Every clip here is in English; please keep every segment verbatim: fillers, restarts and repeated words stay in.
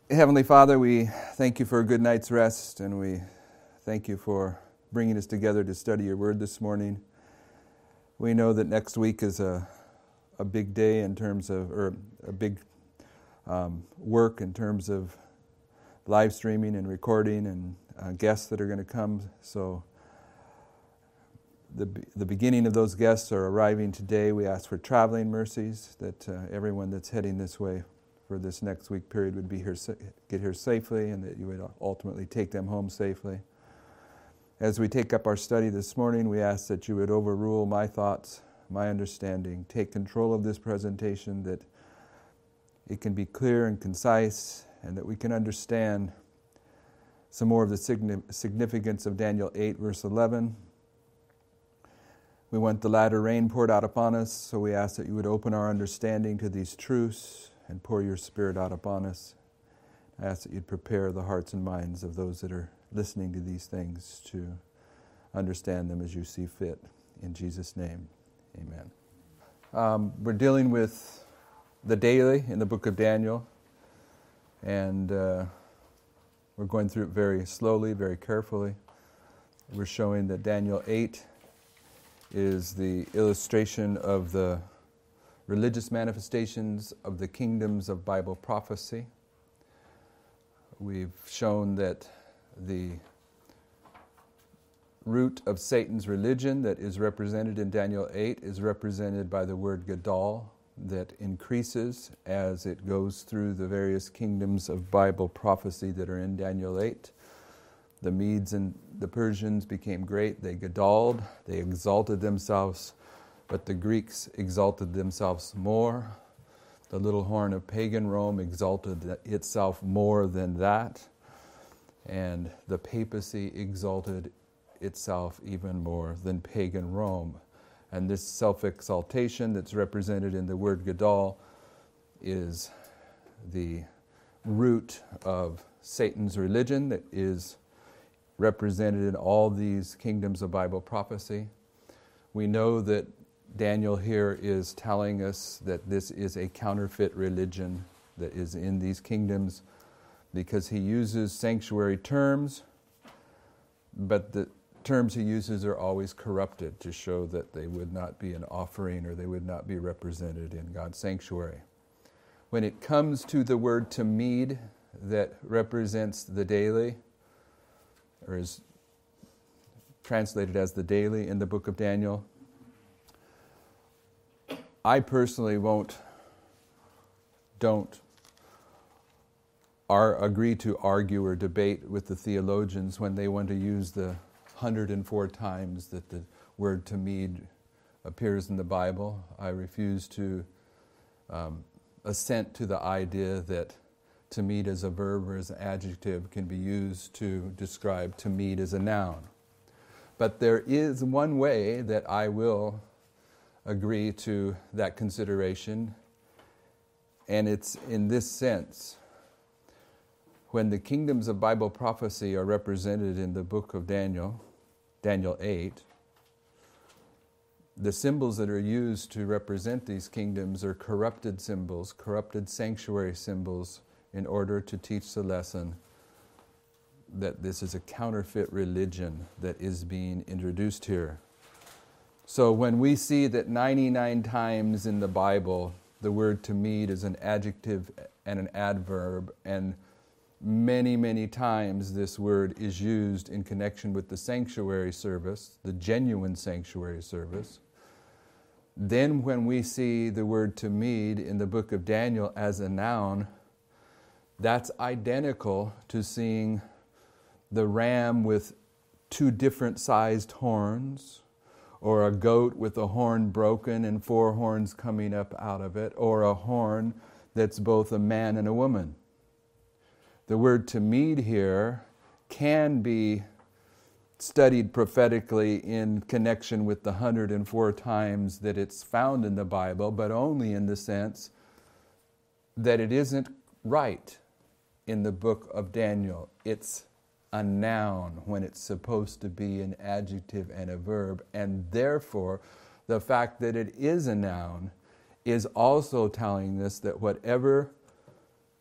Heavenly Father, we thank you for a good night's rest, and we thank you for bringing us together to study your word this morning. We know that next week is a a big day in terms of, or a big um, work in terms of live streaming and recording and uh, guests that are going to come. So the the beginning of those guests are arriving today. We ask for traveling mercies, that uh, everyone that's heading this way for this next week period would be here, get here safely, and that you would ultimately take them home safely. As we take up our study this morning, we ask that you would overrule my thoughts, my understanding, take control of this presentation, that it can be clear and concise, and that we can understand some more of the significance of Daniel eight, verse eleven. We want the latter rain poured out upon us, so we ask that you would open our understanding to these truths and pour your Spirit out upon us. I ask that you'd prepare the hearts and minds of those that are listening to these things to understand them as you see fit. In Jesus' name, amen. Um, we're dealing with the daily in the book of Daniel, and uh, we're going through it very slowly, very carefully. We're showing that Daniel eight is the illustration of the religious manifestations of the kingdoms of Bible prophecy. We've shown that the root of Satan's religion that is represented in Daniel eight is represented by the word Gadol, that increases as it goes through the various kingdoms of Bible prophecy that are in Daniel eight. The Medes and the Persians became great. They Gadoled, they exalted themselves, but the Greeks exalted themselves more. The little horn of pagan Rome exalted itself more than that. And the papacy exalted itself even more than pagan Rome. And this self-exaltation that's represented in the word Gadol is the root of Satan's religion that is represented in all these kingdoms of Bible prophecy. We know that Daniel here is telling us that this is a counterfeit religion that is in these kingdoms, because he uses sanctuary terms, but the terms he uses are always corrupted to show that they would not be an offering or they would not be represented in God's sanctuary. When it comes to the word tamid that represents the daily, or is translated as the daily in the book of Daniel, I personally won't, don't are, agree to argue or debate with the theologians when they want to use the one hundred four times that the word tamid appears in the Bible. I refuse to um, assent to the idea that tamid as a verb or as an adjective can be used to describe tamid as a noun. But there is one way that I will agree to that consideration, and it's in this sense. When the kingdoms of Bible prophecy are represented in the book of Daniel, Daniel eight, the symbols that are used to represent these kingdoms are corrupted symbols, corrupted sanctuary symbols, in order to teach the lesson that this is a counterfeit religion that is being introduced here. So when we see that ninety-nine times in the Bible the word tamid is an adjective and an adverb, and many, many times this word is used in connection with the sanctuary service, the genuine sanctuary service, then when we see the word tamid in the book of Daniel as a noun, that's identical to seeing the ram with two different sized horns, or a goat with a horn broken and four horns coming up out of it, or a horn that's both a man and a woman. The word tamid here can be studied prophetically in connection with the one hundred four times that it's found in the Bible, but only in the sense that it isn't right in the book of Daniel. It's a noun when it's supposed to be an adjective and a verb, and therefore the fact that it is a noun is also telling us that whatever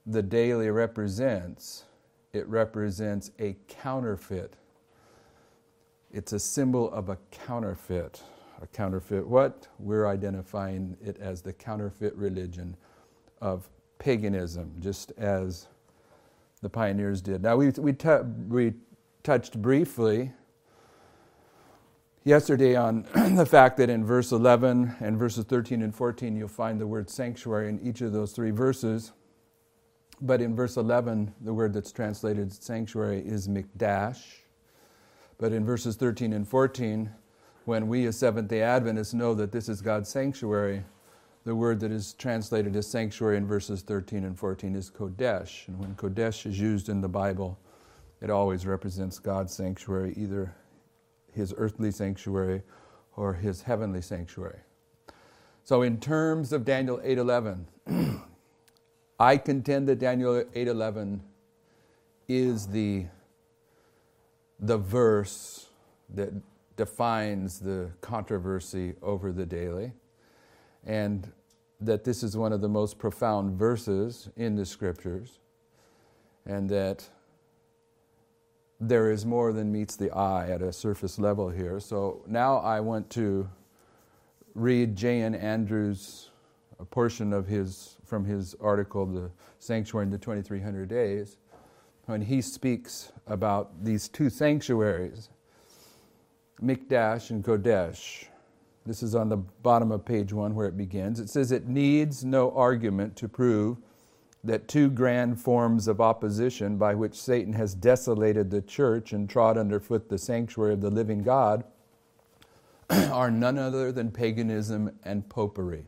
the daily represents, it represents a counterfeit. It's a symbol of a counterfeit. A counterfeit what? We're identifying it as the counterfeit religion of paganism, just as the pioneers did. Now, we we, t- we touched briefly yesterday on the fact that in verse eleven and verses thirteen and fourteen, you'll find the word sanctuary in each of those three verses. But in verse eleven, the word that's translated sanctuary is mikdash. But in verses thirteen and fourteen, when we as Seventh-day Adventists know that this is God's sanctuary, the word that is translated as sanctuary in verses thirteen and fourteen is kodesh. And when kodesh is used in the Bible, it always represents God's sanctuary, either his earthly sanctuary or his heavenly sanctuary. So in terms of Daniel eight eleven, I contend that Daniel eight eleven is the, the verse that defines the controversy over the daily, and that this is one of the most profound verses in the Scriptures, and that there is more than meets the eye at a surface level here. So now I want to read J N Andrews, a portion of his from his article, The Sanctuary in the twenty-three hundred Days, when he speaks about these two sanctuaries, Mikdash and Kodesh. This is on the bottom of page one where it begins. It says, it needs no argument to prove that two grand forms of opposition by which Satan has desolated the church and trod underfoot the sanctuary of the living God are none other than paganism and popery.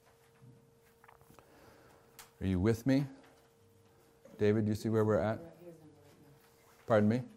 Are you with me? David, do you see where we're at? Pardon me?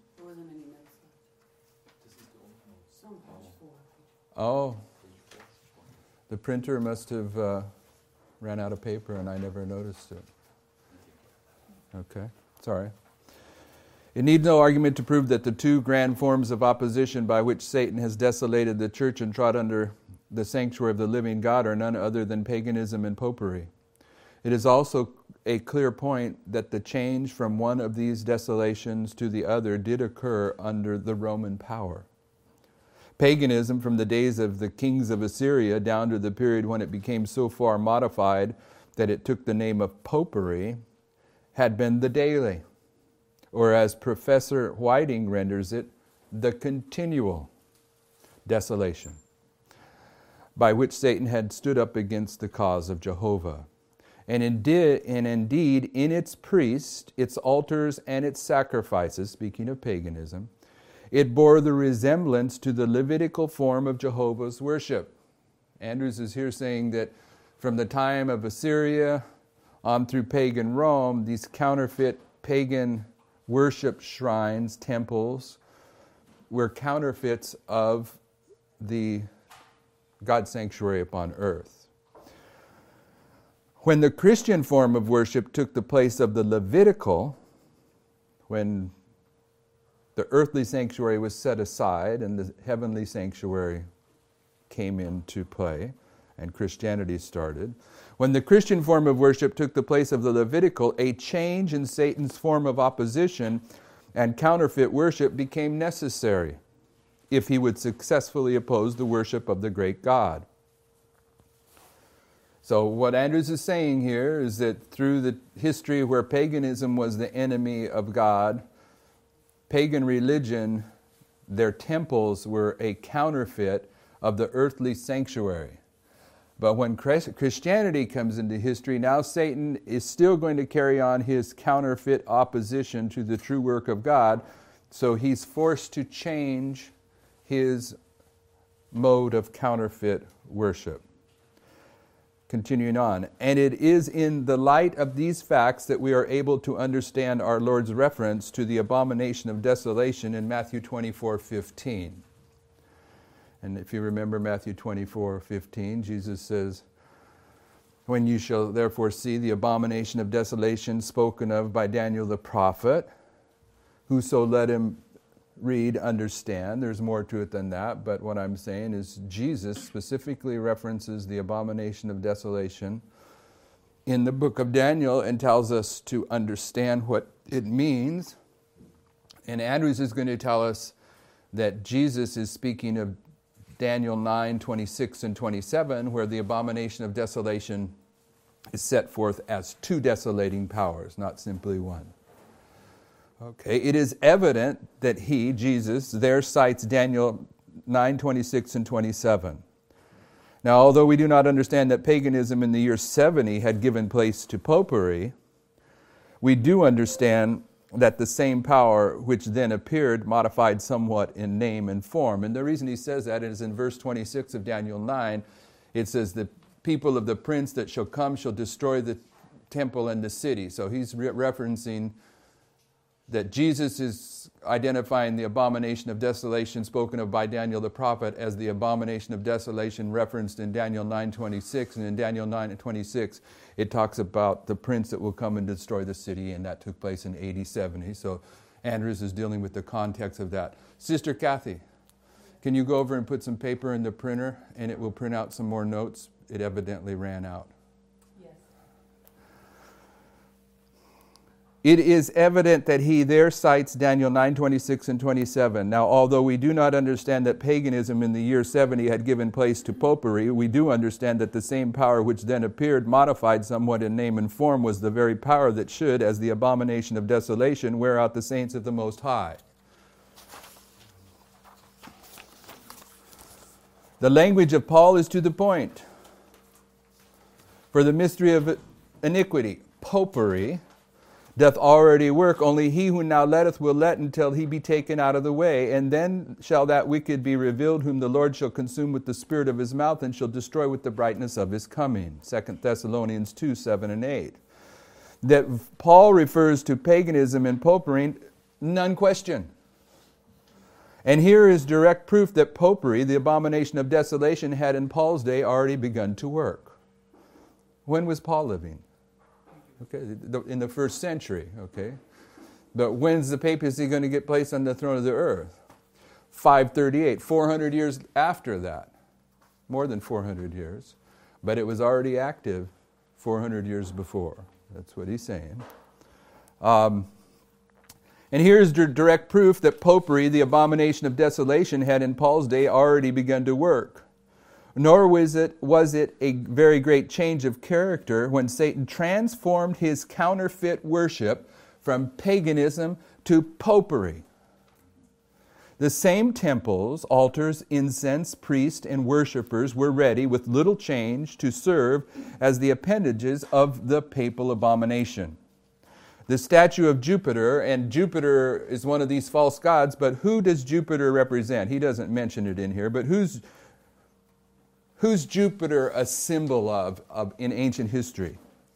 Oh, the printer must have uh, ran out of paper and I never noticed it. Okay, sorry. It needs no argument to prove that the two grand forms of opposition by which Satan has desolated the church and trod under the sanctuary of the living God are none other than paganism and popery. It is also a clear point that the change from one of these desolations to the other did occur under the Roman power. Paganism, from the days of the kings of Assyria down to the period when it became so far modified that it took the name of popery, had been the daily, or as Professor Whiting renders it, the continual desolation, by which Satan had stood up against the cause of Jehovah. And indeed, and indeed, in its priests, its altars, and its sacrifices, speaking of paganism, it bore the resemblance to the Levitical form of Jehovah's worship. Andrews is here saying that from the time of Assyria on through pagan Rome, these counterfeit pagan worship shrines, temples, were counterfeits of the God's sanctuary upon earth. When the Christian form of worship took the place of the Levitical, when the earthly sanctuary was set aside and the heavenly sanctuary came into play and Christianity started, when the Christian form of worship took the place of the Levitical, a change in Satan's form of opposition and counterfeit worship became necessary if he would successfully oppose the worship of the great God. So what Andrews is saying here is that through the history where paganism was the enemy of God, pagan religion, their temples were a counterfeit of the earthly sanctuary. But when Christianity comes into history, now Satan is still going to carry on his counterfeit opposition to the true work of God, so he's forced to change his mode of counterfeit worship. Continuing on, and it is in the light of these facts that we are able to understand our Lord's reference to the abomination of desolation in Matthew twenty-four fifteen. And if you remember Matthew twenty-four fifteen, Jesus says, when you shall therefore see the abomination of desolation spoken of by Daniel the prophet, whoso let him read, understand. There's more to it than that, but what I'm saying is Jesus specifically references the abomination of desolation in the book of Daniel and tells us to understand what it means. And Andrews is going to tell us that Jesus is speaking of Daniel nine, twenty-six and twenty-seven, where the abomination of desolation is set forth as two desolating powers, not simply one. Okay, it is evident that he, Jesus, there cites Daniel nine, twenty-six and twenty-seven. Now, although we do not understand that paganism in the year seventy had given place to popery, we do understand that the same power which then appeared modified somewhat in name and form. And the reason he says that is in verse twenty-six of Daniel nine, it says, the people of the prince that shall come shall destroy the temple and the city. So he's re- referencing that Jesus is identifying the abomination of desolation spoken of by Daniel the prophet as the abomination of desolation referenced in Daniel nine twenty-six. And in Daniel nine twenty-six, it talks about the prince that will come and destroy the city, and that took place in A D seventy. So Andrews is dealing with the context of that. Sister Kathy, can you go over and put some paper in the printer, and it will print out some more notes? It evidently ran out. It is evident that he there cites Daniel nine, twenty-six and twenty-seven. Now, although we do not understand that paganism in the year seventy had given place to popery, we do understand that the same power which then appeared, modified somewhat in name and form, was the very power that should, as the abomination of desolation, wear out the saints of the Most High. The language of Paul is to the point. For the mystery of iniquity, popery, doth already work, only he who now letteth will let until he be taken out of the way, and then shall that wicked be revealed, whom the Lord shall consume with the spirit of his mouth, and shall destroy with the brightness of his coming. Second Thessalonians two, seven and eight. That Paul refers to paganism and popery, none question. And here is direct proof that popery, the abomination of desolation, had in Paul's day already begun to work. When was Paul living? Okay, in the first century, okay? But when's the papacy going to get placed on the throne of the earth? five thirty-eight, four hundred years after that. More than four hundred years. But it was already active four hundred years before. That's what he's saying. Um, and here's d- direct proof that popery, the abomination of desolation, had in Paul's day already begun to work. Nor was it, was it a very great change of character when Satan transformed his counterfeit worship from paganism to popery. The same temples, altars, incense, priests, and worshipers were ready with little change to serve as the appendages of the papal abomination. The statue of Jupiter, and Jupiter is one of these false gods, but who does Jupiter represent? He doesn't mention it in here, but who's Who's Jupiter a symbol of, of in ancient history?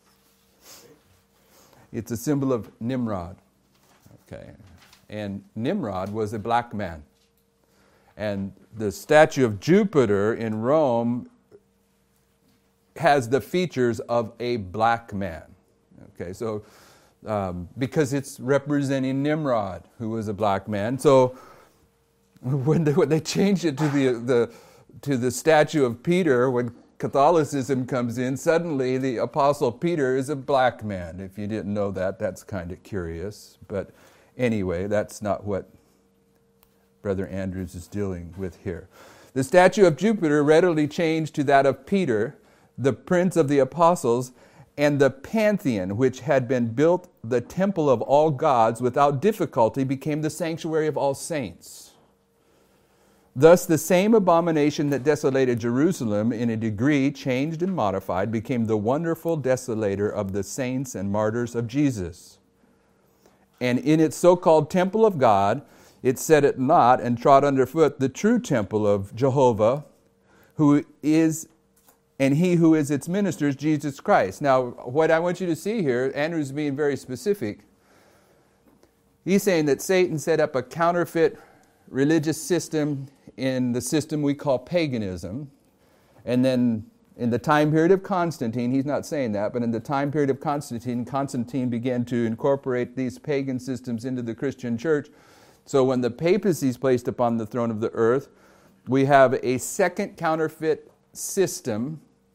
It's a symbol of Nimrod. Okay. And Nimrod was a black man. And the statue of Jupiter in Rome has the features of a black man. Okay, so um, because it's representing Nimrod, who was a black man. So when they, when they changed it to the the to the statue of Peter, when Catholicism comes in, suddenly the Apostle Peter is a black man. If you didn't know that, that's kind of curious. But anyway, that's not what Brother Andrews is dealing with here. The statue of Jupiter readily changed to that of Peter, the prince of the apostles, and the Pantheon, which had been built the temple of all gods without difficulty, became the sanctuary of all saints. Thus, the same abomination that desolated Jerusalem in a degree, changed and modified, became the wonderful desolator of the saints and martyrs of Jesus. And in its so-called temple of God, it set at naught and trod underfoot the true temple of Jehovah, who is, and he who is its minister is Jesus Christ. Now, what I want you to see here, Andrew's being very specific. He's saying that Satan set up a counterfeit religious system in the system we call paganism. And then in the time period of Constantine, he's not saying that, but in the time period of Constantine, Constantine began to incorporate these pagan systems into the Christian church. So when the papacy is placed upon the throne of the earth, we have a second counterfeit system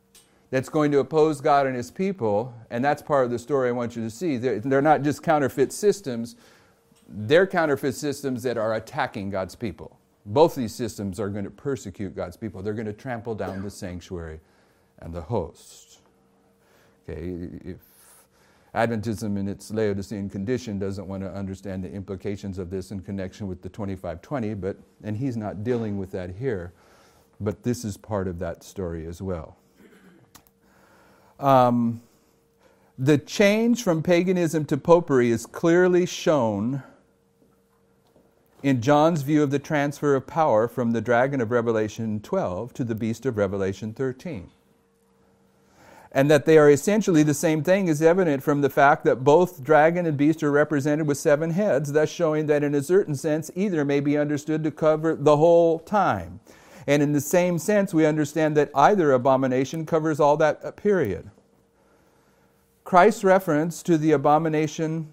that's going to oppose God and his people, and that's part of the story I want you to see. They're, they're not just counterfeit systems, they're counterfeit systems that are attacking God's people. Both these systems are going to persecute God's people. They're going to trample down the sanctuary and the host. Okay, if Adventism in its Laodicean condition doesn't want to understand the implications of this in connection with the twenty-five twenty, but and he's not dealing with that here, but this is part of that story as well. Um, the change from paganism to popery is clearly shown in John's view of the transfer of power from the dragon of Revelation twelve to the beast of Revelation thirteen. And that they are essentially the same thing is evident from the fact that both dragon and beast are represented with seven heads, thus showing that in a certain sense either may be understood to cover the whole time. And in the same sense, we understand that either abomination covers all that period. Christ's reference to the abomination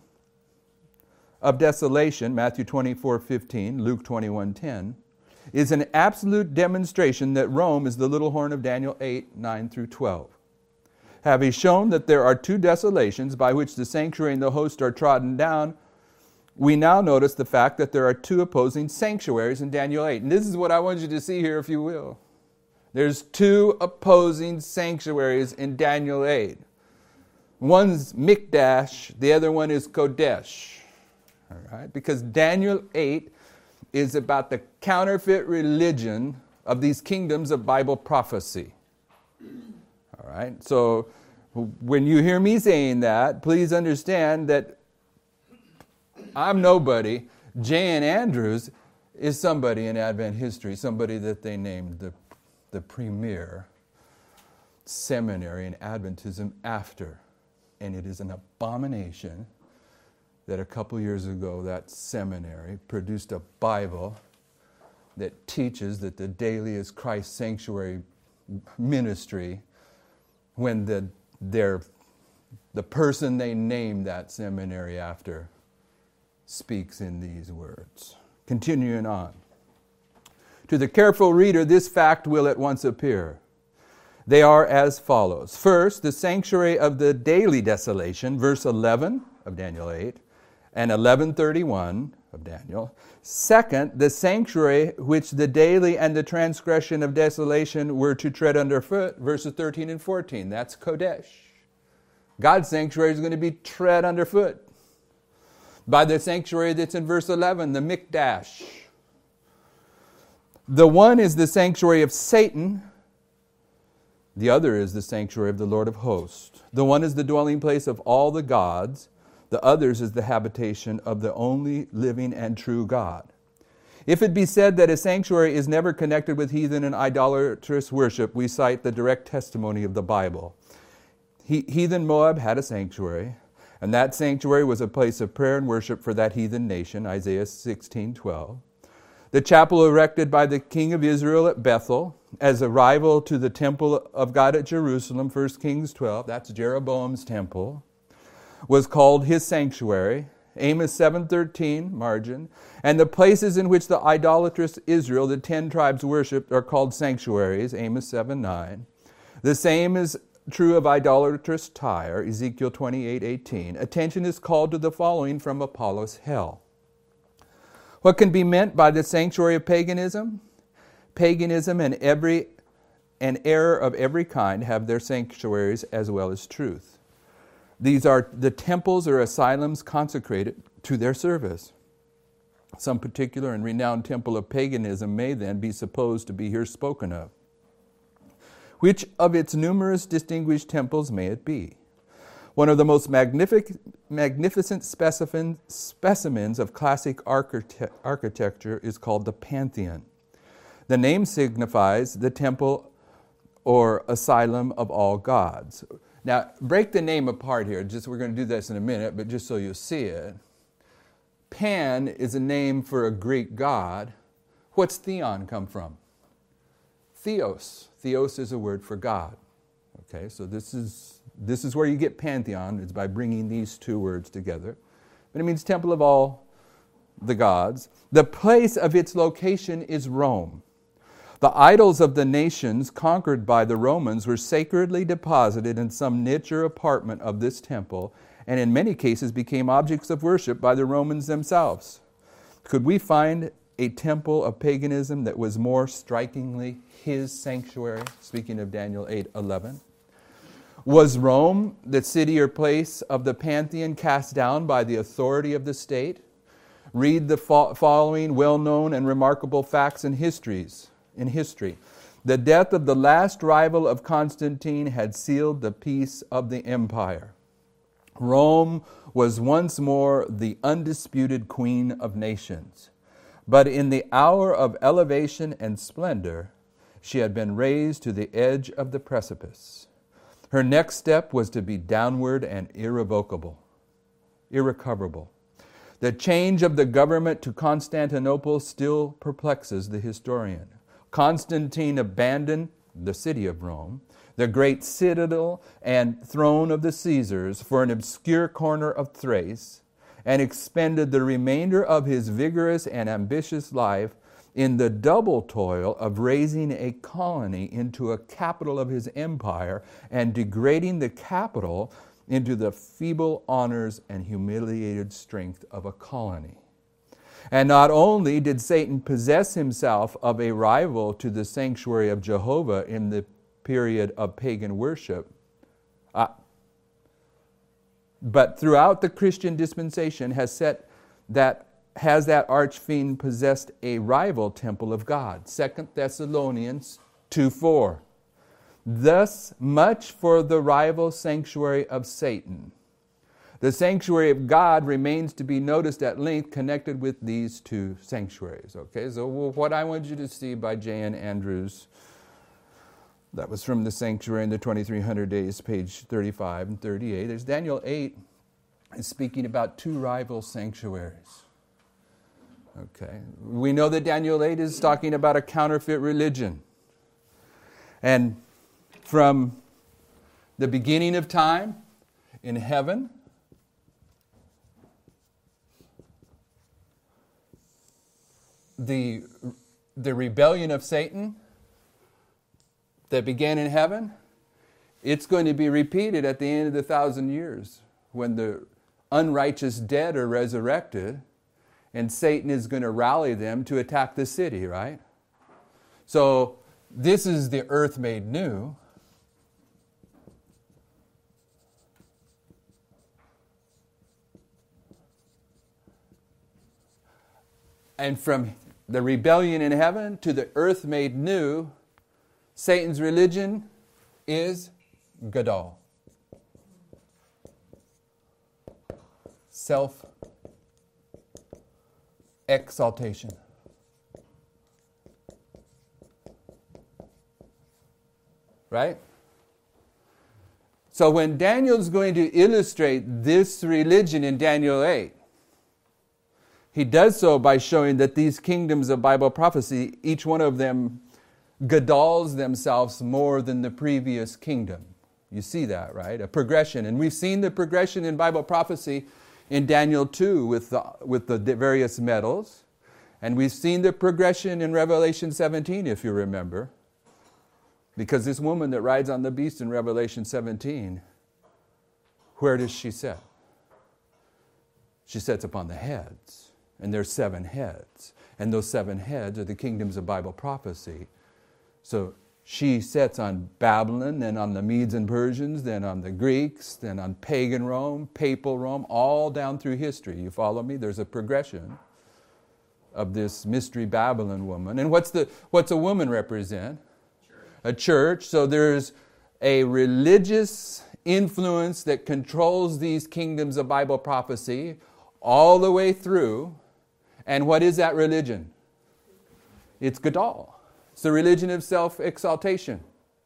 of desolation, Matthew twenty-four fifteen, Luke twenty-one ten, is an absolute demonstration that Rome is the little horn of Daniel eight, nine through twelve. Having shown that there are two desolations by which the sanctuary and the host are trodden down, we now notice the fact that there are two opposing sanctuaries in Daniel eight. And this is what I want you to see here, if you will. There's two opposing sanctuaries in Daniel eight. One's Mikdash, the other one is Kodesh. All right? Because Daniel eight is about the counterfeit religion of these kingdoms of Bible prophecy. All right? So when you hear me saying that, please understand that I'm nobody. J N Andrews is somebody in Advent history, somebody that they named the, the premier seminary in Adventism after. And it is an abomination that a couple years ago that seminary produced a Bible that teaches that the daily is Christ's sanctuary ministry when the their, the person they named that seminary after speaks in these words. Continuing on. To the careful reader, this fact will at once appear. They are as follows. First, the sanctuary of the daily desolation, verse eleven of Daniel eight, and eleven thirty-one of Daniel. Second, the sanctuary which the daily and the transgression of desolation were to tread underfoot, verses thirteen and fourteen. That's Kodesh. God's sanctuary is going to be tread underfoot by the sanctuary that's in verse eleven, the Mikdash. The one is the sanctuary of Satan. The other is the sanctuary of the Lord of hosts. The one is the dwelling place of all the gods. The others is the habitation of the only living and true God. If it be said that a sanctuary is never connected with heathen and idolatrous worship, we cite the direct testimony of the Bible. He, heathen Moab had a sanctuary, and that sanctuary was a place of prayer and worship for that heathen nation, Isaiah sixteen twelve. The chapel erected by the king of Israel at Bethel as a rival to the temple of God at Jerusalem, First Kings twelve, that's Jeroboam's temple, was called his sanctuary, Amos seven thirteen, margin. And the places in which the idolatrous Israel, the ten tribes worshipped, are called sanctuaries, Amos seven nine. The same is true of idolatrous Tyre, Ezekiel twenty-eight eighteen. Attention is called to the following from Apollos' hell. What can be meant by the sanctuary of paganism? Paganism and every and error of every kind have their sanctuaries as well as truth. These are the temples or asylums consecrated to their service. Some particular and renowned temple of paganism may then be supposed to be here spoken of. Which of its numerous distinguished temples may it be? One of the most magnific- magnificent specimen, specimens of classic archite- architecture is called the Pantheon. The name signifies the temple or asylum of all gods. Now, break the name apart here. Just we're going to do this in a minute, but just so you see it. Pan is a name for a Greek god. What's theon come from? Theos. Theos is a word for God. Okay, so this is this is where you get pantheon. It's by bringing these two words together. But it means temple of all the gods. The place of its location is Rome. The idols of the nations conquered by the Romans were sacredly deposited in some niche or apartment of this temple, and in many cases became objects of worship by the Romans themselves. Could we find a temple of paganism that was more strikingly his sanctuary? Speaking of Daniel eight eleven. Was Rome, the city or place of the pantheon, cast down by the authority of the state? Read the fo- following well-known and remarkable facts and histories. In history, the death of the last rival of Constantine had sealed the peace of the empire. Rome was once more the undisputed queen of nations. But in the hour of elevation and splendor, she had been raised to the edge of the precipice. Her next step was to be downward and irrevocable, irrecoverable. The change of the government to Constantinople still perplexes the historian. Constantine abandoned the city of Rome, the great citadel and throne of the Caesars, for an obscure corner of Thrace, and expended the remainder of his vigorous and ambitious life in the double toil of raising a colony into a capital of his empire and degrading the capital into the feeble honors and humiliated strength of a colony. And not only did Satan possess himself of a rival to the sanctuary of Jehovah in the period of pagan worship, uh, but throughout the Christian dispensation has set that has that archfiend possessed a rival temple of God. Second Thessalonians two four. Thus much for the rival sanctuary of Satan. The sanctuary of God remains to be noticed at length connected with these two sanctuaries. Okay, so what I want you to see by J N Andrews, that was from the Sanctuary in the twenty-three hundred days, page thirty-five and thirty-eight. There's Daniel eight is speaking about two rival sanctuaries. Okay, we know that Daniel eight is talking about a counterfeit religion. And from the beginning of time in heaven, the, the rebellion of Satan that began in heaven, it's going to be repeated at the end of the thousand years when the unrighteous dead are resurrected and Satan is going to rally them to attack the city, right? So this is the earth made new. And from the rebellion in heaven to the earth made new, Satan's religion is Gadol. Self-exaltation. Right? So when Daniel's going to illustrate this religion in Daniel eight, he does so by showing that these kingdoms of Bible prophecy, each one of them Gadols themselves more than the previous kingdom. You see that, right? A progression. And we've seen the progression in Bible prophecy in Daniel two with the, with the various metals. And we've seen the progression in Revelation seventeen, if you remember. Because this woman that rides on the beast in Revelation seventeen, where does she sit? She sits upon the heads. And there's seven heads. And those seven heads are the kingdoms of Bible prophecy. So she sits on Babylon, then on the Medes and Persians, then on the Greeks, then on pagan Rome, papal Rome, all down through history. You follow me? There's a progression of this mystery Babylon woman. And what's the what's a woman represent? Church. A church. So there's a religious influence that controls these kingdoms of Bible prophecy all the way through. And what is that religion? It's Gadol. It's the religion of self-exaltation.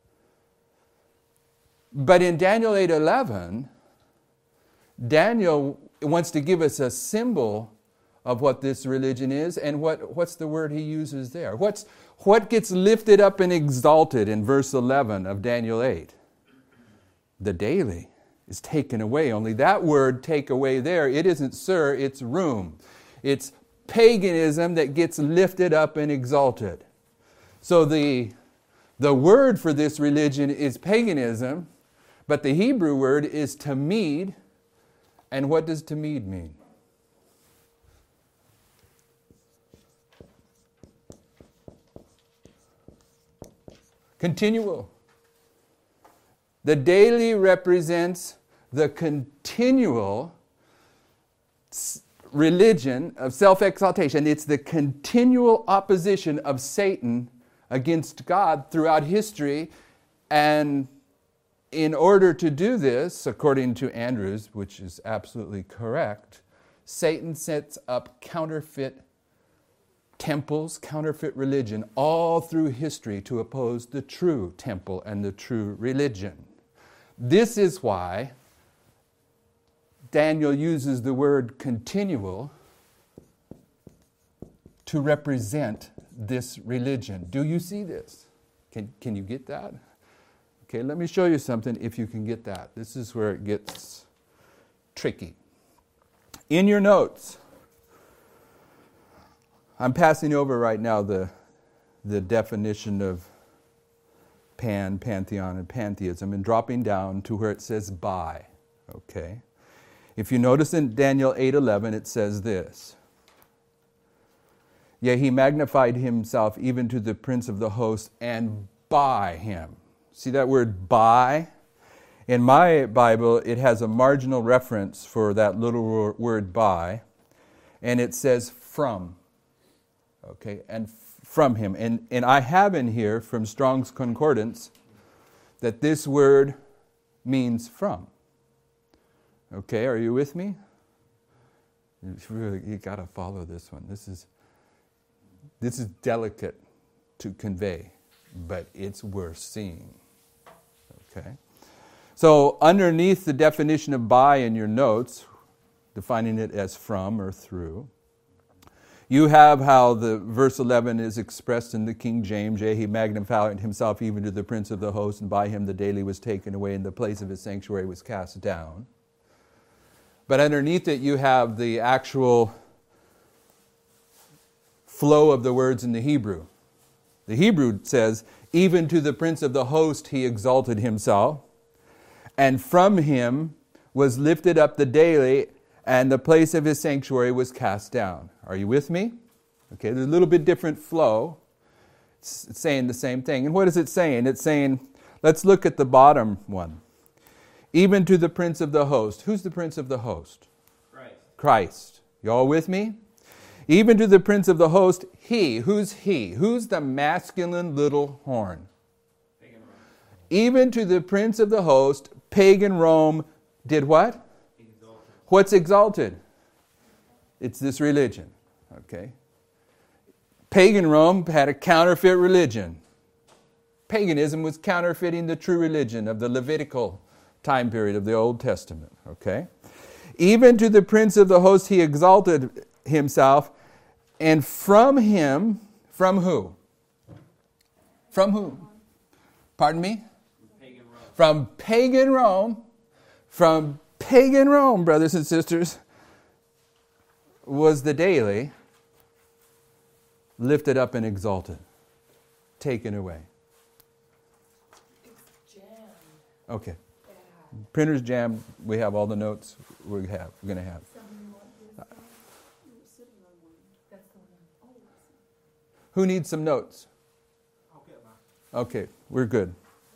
But in Daniel eight eleven, Daniel wants to give us a symbol of what this religion is, and what, what's the word he uses there? What's, what gets lifted up and exalted in verse eleven of Daniel eight? The daily is taken away. Only that word take away there, it isn't sir, it's room. It's paganism that gets lifted up and exalted. So the, the word for this religion is paganism, but the Hebrew word is tamid. And what does tamid mean? Continual. The daily represents the continual religion of self-exaltation. It's the continual opposition of Satan against God throughout history. And in order to do this, according to Andrews, which is absolutely correct, Satan sets up counterfeit temples, counterfeit religion, all through history to oppose the true temple and the true religion. This is why Daniel uses the word continual to represent this religion. Do you see this? Can, can you get that? Okay, let me show you something if you can get that. This is where it gets tricky. In your notes, I'm passing over right now the, the definition of pan, pantheon, and pantheism, and dropping down to where it says by. Okay? If you notice in Daniel eight eleven, it says this. Yea, he magnified himself even to the prince of the host, and by him. See that word by? In my Bible, it has a marginal reference for that little word by, and it says from. Okay, and from him. And, and I have in here from Strong's Concordance that this word means from. Okay, are you with me? You really, you got to follow this one. This is this is delicate to convey, but it's worth seeing. Okay, so underneath the definition of by in your notes, defining it as from or through, you have how the verse eleven is expressed in the King James. Yea, he magnified himself even to the prince of the host, and by him the daily was taken away, and the place of his sanctuary was cast down. But underneath it you have the actual flow of the words in the Hebrew. The Hebrew says, even to the prince of the host he exalted himself, and from him was lifted up the daily, and the place of his sanctuary was cast down. Are you with me? Okay, there's a little bit different flow. It's, it's saying the same thing. And what is it saying? It's saying, let's look at the bottom one. Even to the prince of the host. Who's the prince of the host? Christ. Christ. You all with me? Even to the prince of the host, he. Who's he? Who's the masculine little horn? Pagan Rome. Even to the prince of the host, pagan Rome did what? Exalted. What's exalted? It's this religion. Okay? Pagan Rome had a counterfeit religion. Paganism was counterfeiting the true religion of the Levitical time period of the Old Testament. Okay? Even to the prince of the host he exalted himself, and from him, from who? From who? Pardon me? Pagan Rome. From pagan Rome, from pagan Rome, brothers and sisters, was the daily lifted up and exalted, taken away. It's jammed. Okay. Yeah. Printer's jammed. We have all the notes we have. We're going to have. That's the one. Oh, Who needs some notes? I'll get that. Okay, we're good.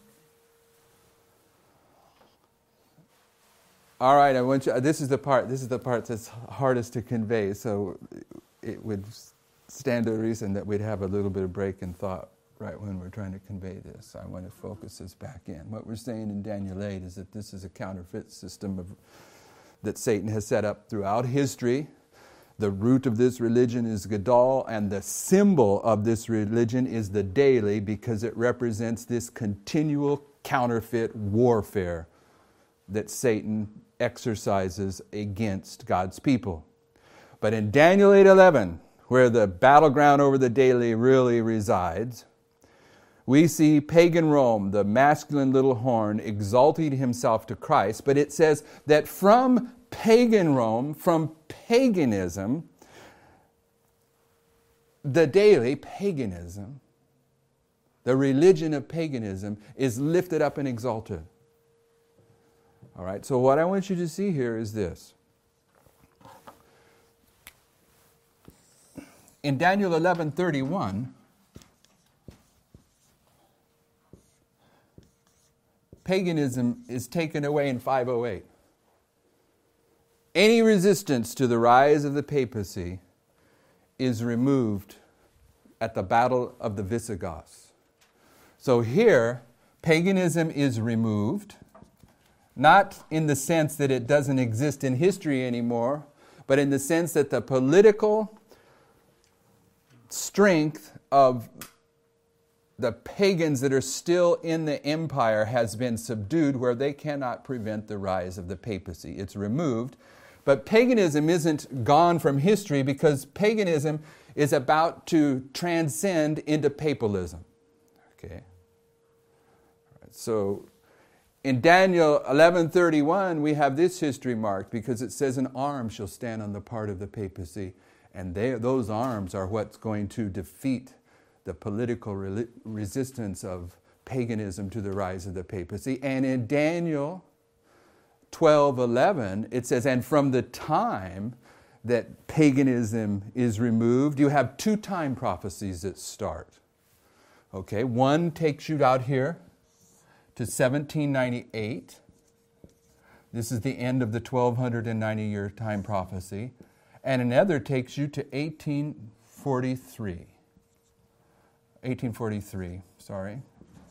All right, I want you. This is the part. This is the part that's hardest to convey. So it would stand to reason that we'd have a little bit of break in thought right when we're trying to convey this. I want to focus this back in. What we're saying in Daniel eight is that this is a counterfeit system of, that Satan has set up throughout history. The root of this religion is Gadol, and the symbol of this religion is the daily, because it represents this continual counterfeit warfare that Satan exercises against God's people. But in Daniel eight eleven, where the battleground over the daily really resides, we see pagan Rome, the masculine little horn, exalting himself to Christ. But it says that from pagan Rome, from paganism, the daily paganism the religion of paganism, is lifted up and exalted. All right, so what I want you to see here is this. In Daniel eleven thirty-one, paganism is taken away in five oh eight. Any resistance to the rise of the papacy is removed at the Battle of the Visigoths. So here, paganism is removed, not in the sense that it doesn't exist in history anymore, but in the sense that the political strength of the pagans that are still in the empire has been subdued, where they cannot prevent the rise of the papacy. It's removed. But paganism isn't gone from history, because paganism is about to transcend into papalism. Okay. All right. So in Daniel eleven thirty-one, we have this history marked, because it says an arm shall stand on the part of the papacy, and they, those arms are what's going to defeat the political re- resistance of paganism to the rise of the papacy. And in Daniel twelve eleven, it says, and from the time that paganism is removed, you have two time prophecies that start. Okay, one takes you out here to seventeen ninety-eight. This is the end of the twelve ninety year time prophecy. And another takes you to eighteen forty-three. eighteen forty-three, sorry.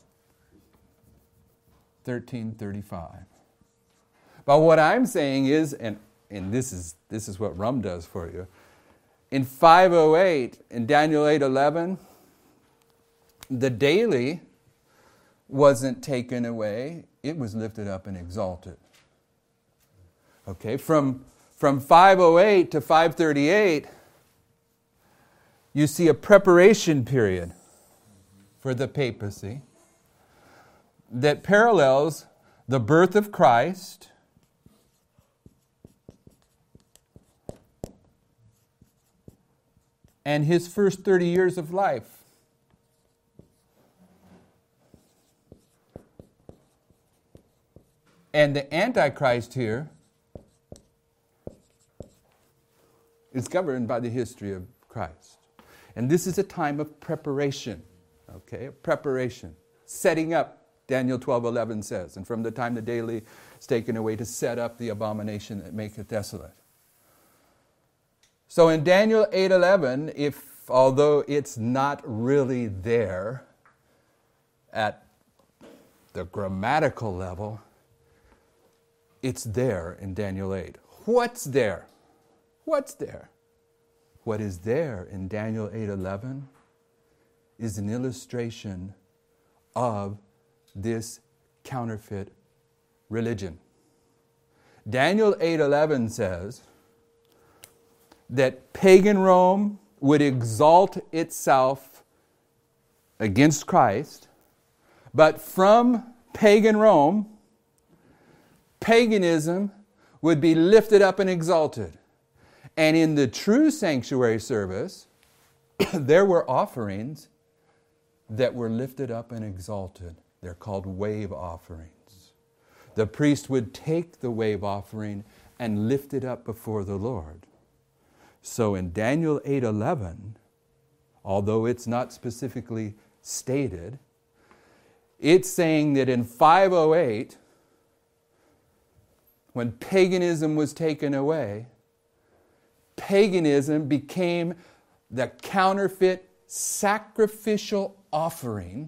thirteen thirty-five. But what I'm saying is, and, and this is this is what rum does for you, in five oh eight, in Daniel eight eleven, the daily wasn't taken away, it was lifted up and exalted. Okay, from, from five oh eight to five thirty-eight, you see a preparation period for the papacy that parallels the birth of Christ and his first thirty years of life. And the Antichrist here is governed by the history of Christ. And this is a time of preparation, okay, preparation, setting up, Daniel twelve eleven says, and from the time the daily is taken away to set up the abomination that maketh desolate. So in Daniel eight eleven, if although it's not really there at the grammatical level, it's there in Daniel eight. What's there? What's there? What is there in Daniel eight eleven is an illustration of this counterfeit religion. Daniel eight eleven says that pagan Rome would exalt itself against Christ, but from pagan Rome, paganism would be lifted up and exalted. And in the true sanctuary service, there were offerings that were lifted up and exalted. They're called wave offerings. The priest would take the wave offering and lift it up before the Lord. So in Daniel eight eleven, although it's not specifically stated, it's saying that in five oh eight, when paganism was taken away, paganism became the counterfeit sacrificial offering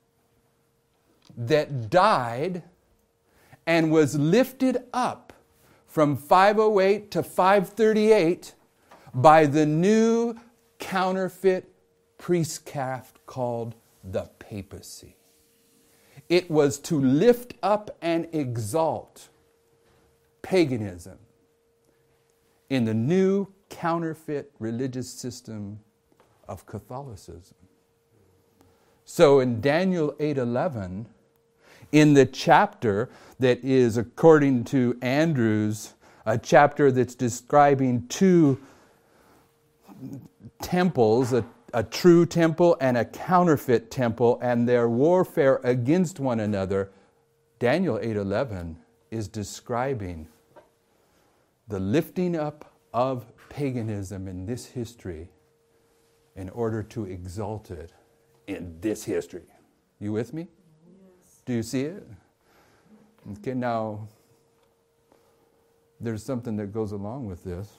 that died and was lifted up from five oh eight to five thirty-eight by the new counterfeit priestcraft called the papacy. It was to lift up and exalt paganism in the new counterfeit religious system of Catholicism. So in Daniel eight eleven, in the chapter that is, according to Andrews, a chapter that's describing two temples, a a true temple and a counterfeit temple, and their warfare against one another, Daniel eight eleven is describing the lifting up of paganism in this history in order to exalt it in this history. You with me? Yes. Do you see it? Okay, now, there's something that goes along with this.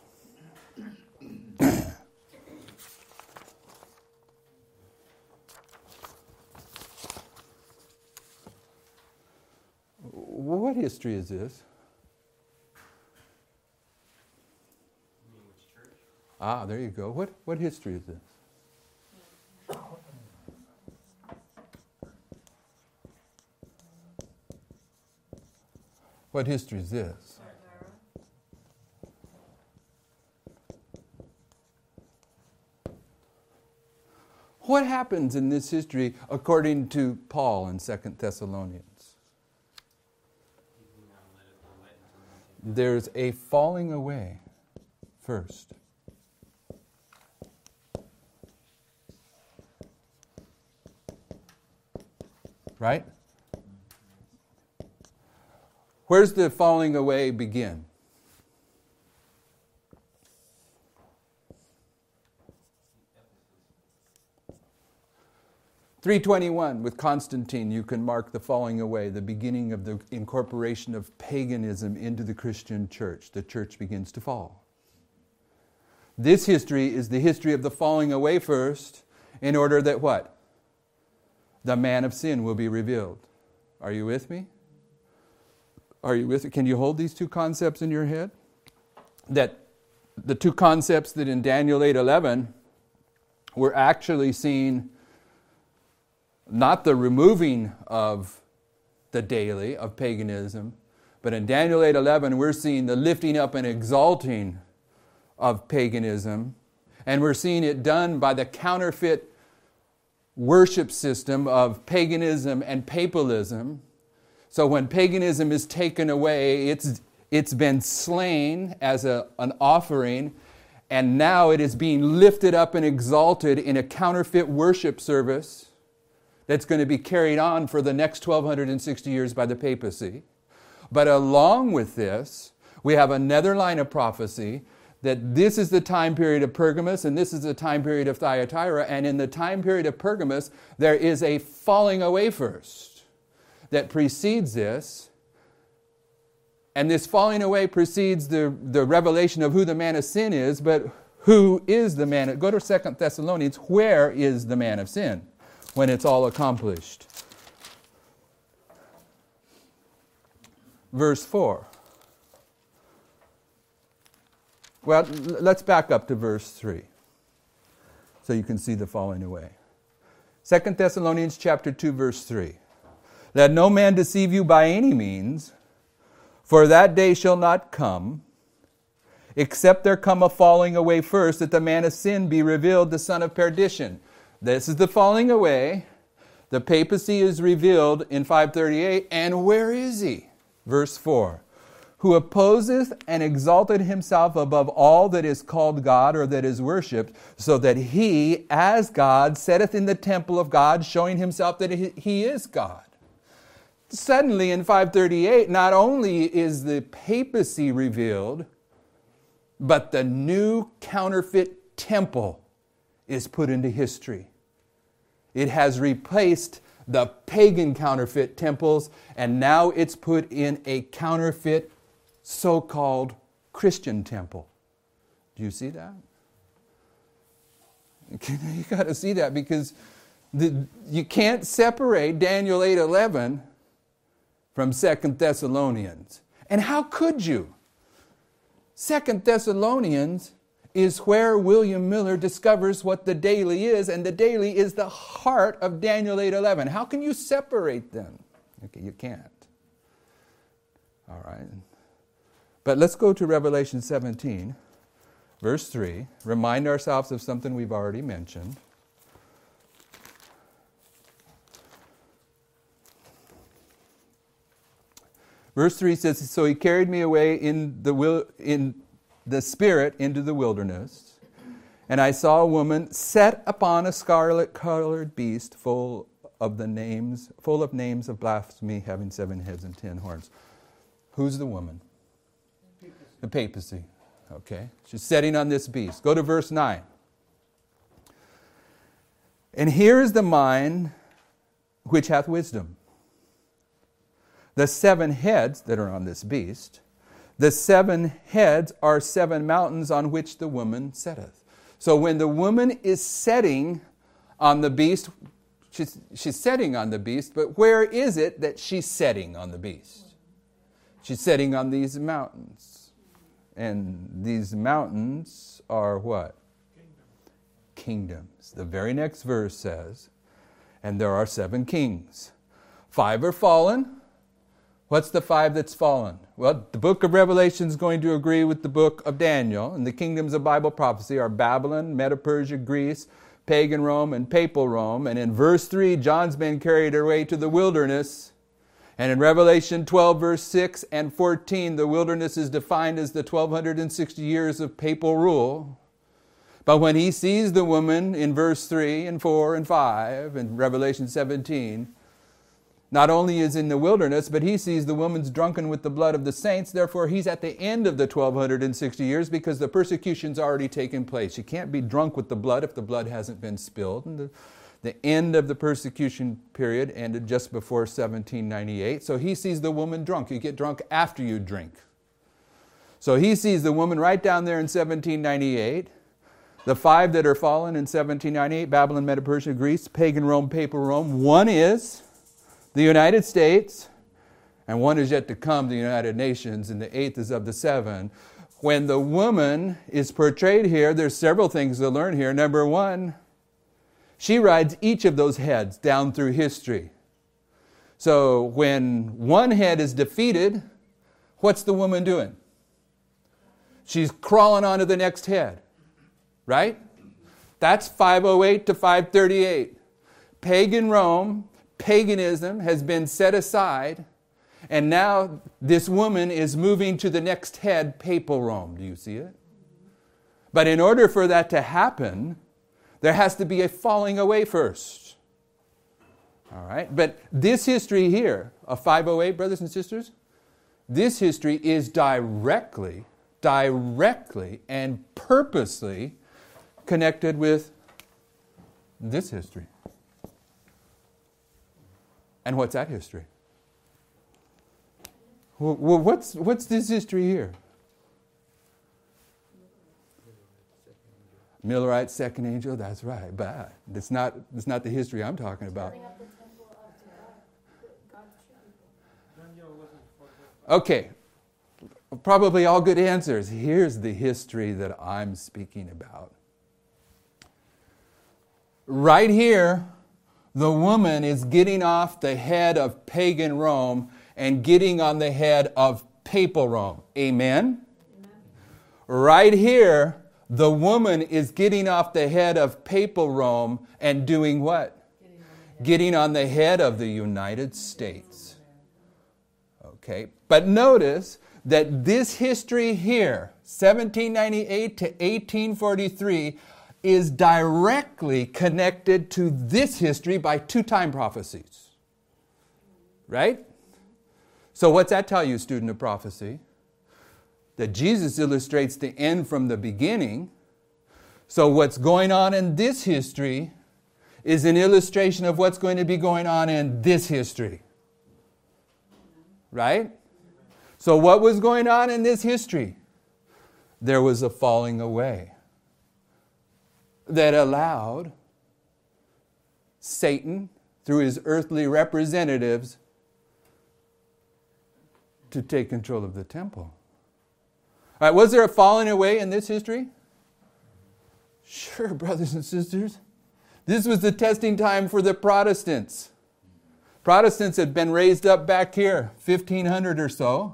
What history is this? You mean which church? Ah, there you go. What what history is this? What history is this? What happens in this history according to Paul in Second Thessalonians? There's a falling away first. Right? Where's the falling away begin? three twenty-one, with Constantine, you can mark the falling away, the beginning of the incorporation of paganism into the Christian church. The church begins to fall. This history is the history of the falling away first, in order that what? The man of sin will be revealed. Are you with me? Are you with me? Can you hold these two concepts in your head? That the two concepts that in Daniel eight eleven we're actually seeing not the removing of the daily, of paganism, but in Daniel eight eleven we're seeing the lifting up and exalting of paganism, and we're seeing it done by the counterfeit worship system of paganism and papalism. So when paganism is taken away, it's it's been slain as a, an offering, and now it is being lifted up and exalted in a counterfeit worship service that's going to be carried on for the next twelve sixty years by the papacy. But along with this, we have another line of prophecy that this is the time period of Pergamos and this is the time period of Thyatira, and in the time period of Pergamos, there is a falling away first that precedes this, and this falling away precedes the, the revelation of who the man of sin is, but who is the man of, go to Second Thessalonians, where is the man of sin when it's all accomplished? Verse four. Well, let's back up to verse three so you can see the falling away. Second Thessalonians chapter two, verse three. Let no man deceive you by any means, for that day shall not come, except there come a falling away first, that the man of sin be revealed, the son of perdition. This is the falling away. The papacy is revealed in five thirty-eight, and where is he? Verse four. Who opposeth and exalted himself above all that is called God or that is worshipped, so that he, as God, sitteth in the temple of God, showing himself that he is God. Suddenly in five thirty-eight, not only is the papacy revealed, but the new counterfeit temple is put into history. It has replaced the pagan counterfeit temples, and now it's put in a counterfeit so-called Christian temple. Do you see that? You got to see that, because the, you can't separate Daniel eight eleven from Second Thessalonians. And how could you? Second Thessalonians is where William Miller discovers what the daily is, and the daily is the heart of Daniel eight eleven. How can you separate them? Okay, you can't. All right. But let's go to Revelation seventeen, verse three. Remind ourselves of something we've already mentioned. Verse three says, so he carried me away in the will, in the spirit into the wilderness, And I saw a woman set upon a scarlet-colored beast full of the names, full of names of blasphemy, having seven heads and ten horns. Who's the woman? Papacy. The papacy. Okay. She's sitting on this beast. Go to verse nine. And here is the mind which hath wisdom. The seven heads that are on this beast, the seven heads are seven mountains on which the woman sitteth. So when the woman is setting on the beast, she's, she's setting on the beast, but where is it that she's setting on the beast? She's setting on these mountains. And these mountains are what? Kingdoms. The very next verse says, and there are seven kings. Five are fallen. What's the five that's fallen? Well, the book of Revelation is going to agree with the book of Daniel. And the kingdoms of Bible prophecy are Babylon, Medo-Persia, Greece, pagan Rome, and papal Rome. And in verse three, John's been carried away to the wilderness. And in Revelation twelve, verse six and fourteen, the wilderness is defined as the twelve sixty years of papal rule. But when he sees the woman in verse three and four and five in Revelation seventeen, not only is in the wilderness, but he sees the woman's drunken with the blood of the saints. Therefore, he's at the end of the twelve sixty years because the persecution's already taken place. You can't be drunk with the blood if the blood hasn't been spilled. And the, the end of the persecution period ended just before seventeen ninety-eight. So he sees the woman drunk. You get drunk after you drink. So he sees the woman right down there in seventeen ninety-eight. The five that are fallen in seventeen ninety-eight, Babylon, Medo-Persia, Greece, pagan Rome, papal Rome. One is the United States, and one is yet to come, the United Nations, and the eighth is of the seven. When the woman is portrayed here, there's several things to learn here. Number one, she rides each of those heads down through history. So when one head is defeated, what's the woman doing? She's crawling onto the next head, right? That's five oh eight to five thirty-eight. Pagan Rome, paganism has been set aside, and now this woman is moving to the next head, papal Rome. Do you see it? But in order for that to happen, there has to be a falling away first. All right? But this history here of five oh eight, brothers and sisters, this history is directly, directly and purposely connected with this history. And what's that history? Well, what's, what's this history here? Millerite, second angel, that's right. But it's not, it's not the history I'm talking about. Okay, probably all good answers. Here's the history that I'm speaking about. Right here, the woman is getting off the head of pagan Rome and getting on the head of papal Rome. Amen? Amen. Right here, the woman is getting off the head of papal Rome and doing what? Getting on, getting on the head of the United States. Okay, but notice that this history here, seventeen ninety-eight to eighteen forty-three, is directly connected to this history by two time prophecies. Right? So what's that tell you, student of prophecy? That Jesus illustrates the end from the beginning. So what's going on in this history is an illustration of what's going to be going on in this history. Right? So what was going on in this history? There was a falling away that allowed Satan, through his earthly representatives, to take control of the temple. All right, was there a falling away in this history? Sure, brothers and sisters. This was the testing time for the Protestants. Protestants had been raised up back here, fifteen hundred or so.